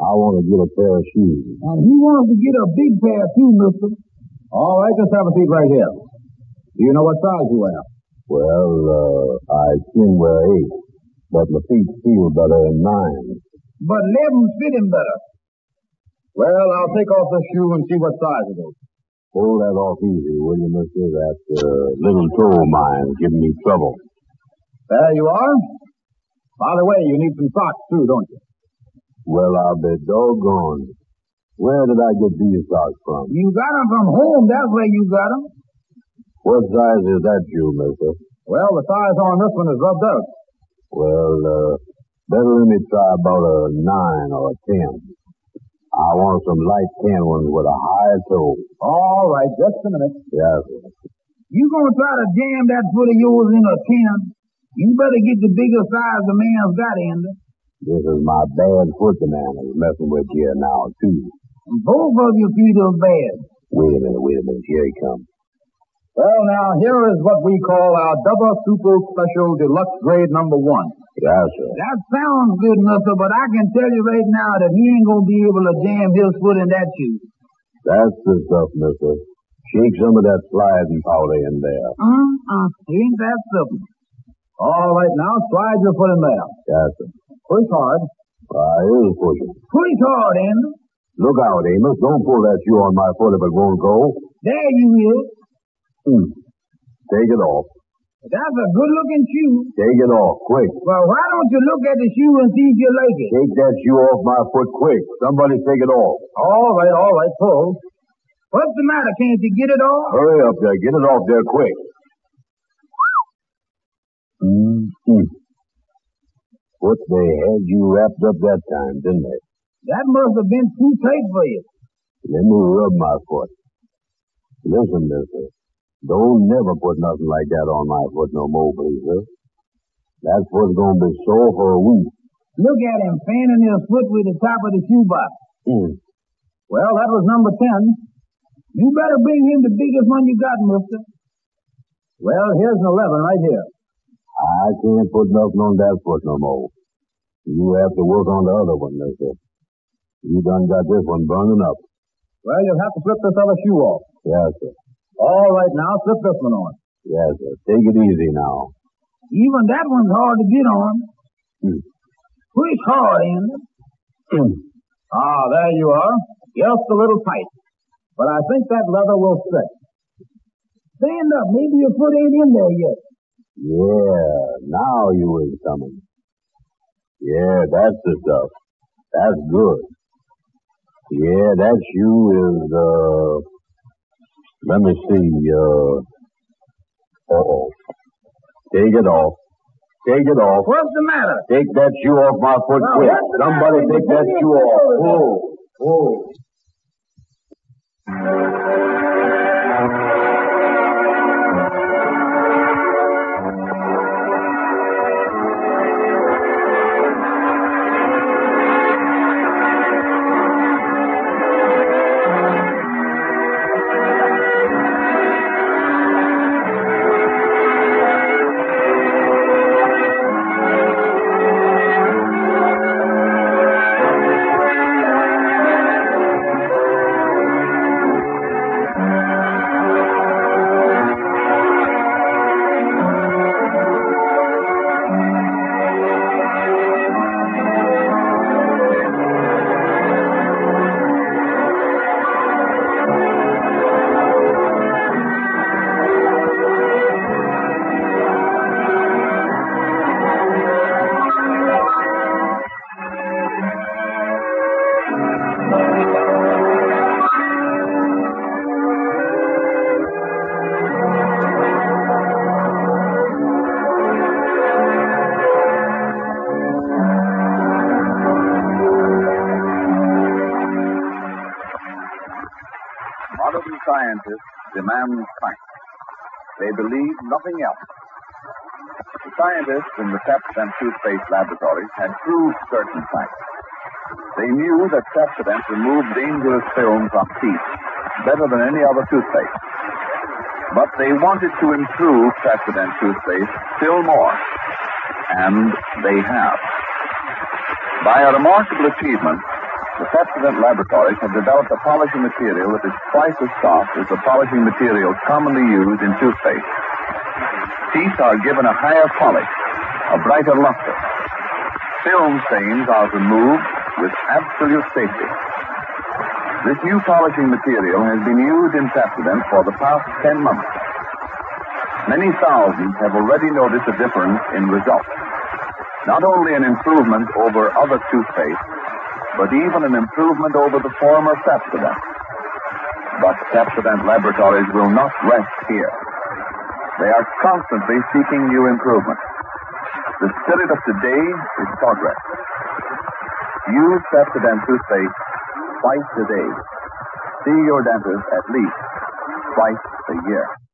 I want to get a pair of shoes. And he wants to get a big pair, too, mister. All right, just have a seat right here. Do you know what size you wear? Well, I can wear 8, but my feet feel better in 9. But 11 fit him better. Well, I'll take off the shoe and see what size it is. Pull that off easy, will you, mister? That little toe of mine's giving me trouble. There you are. By the way, you need some socks, too, don't you? Well, I'll be doggone. Where did I get these socks from? You got 'em from home. That's where you got 'em. What size is that shoe, mister? Well, the size on this one is rubbed out. Well, better let me try about a 9 or a 10. I want some light 10 ones with a high toe. All right, just a minute. Yes, sir. You gonna try to jam that foot of yours in a 10? You better get the bigger size the man's got in there. This is my bad foot the man is messing with here now, too. And both of your feet are bad. Wait a minute. Here he comes. Well, now, here is what we call our Double Super Special Deluxe Grade Number 1. Yes, sir. That sounds good, mister, but I can tell you right now that he ain't gonna be able to jam his foot in that shoe. That's the stuff, mister. Shake some of that sliding powder in there. Ain't that something? All right, now slide your foot in there. Yes, sir. Push hard. I is pushing. Push hard, Andy. Look out, Amos. Don't pull that shoe on my foot if it won't go. There you is. Take it off. That's a good-looking shoe. Take it off, quick. Well, why don't you look at the shoe and see if you like it? Take that shoe off my foot, quick. Somebody take it off. All right, pull. What's the matter? Can't you get it off? Hurry up there. Get it off there, quick. What they had you wrapped up that time, didn't they? That must have been too tight for you. Let me rub my foot. Listen, mister. Don't never put nothing like that on my foot no more, please, sir. That foot's gonna be sore for a week. Look at him fanning his foot with the top of the shoebox. Well, that was number 10. You better bring him the biggest one you got, mister. Well, here's an 11 right here. I can't put nothing on that foot no more. You have to work on the other one, mister. You done got this one burning up. Well, you'll have to flip this other shoe off. Yes, sir. All right, now slip this one on. Yes, sir. Take it easy now. Even that one's hard to get on. Push hard, Andy. There you are. Just a little tight. But I think that leather will stretch. Stand up. Maybe your foot ain't in there yet. Yeah, now you is coming. Yeah, that's the stuff. That's good. Yeah, that shoe is, let me see, Take it off. Take it off. What's the matter? Take that shoe off my foot quick. Somebody take that shoe off. Oh. Modern scientists demand science. They believe nothing else. The scientists in the Pepsodent toothpaste laboratories had proved certain facts. They knew that Pepsodent removed dangerous films on teeth better than any other toothpaste. But they wanted to improve Pepsodent toothpaste still more. And they have. By a remarkable achievement, The Pepsodent Laboratories have developed a polishing material that is twice as soft as the polishing materials commonly used in toothpaste. Teeth are given a higher polish, a brighter luster. Film stains are removed with absolute safety. This new polishing material has been used in Pepsodent for the past 10 months. Many thousands have already noticed a difference in results. Not only an improvement over other toothpaste, but even an improvement over the former Pepsodent. But Pepsodent Laboratories will not rest here. They are constantly seeking new improvements. The spirit of today is progress. Use Pepsodent toothpaste twice a day. See your dentist at least twice a year.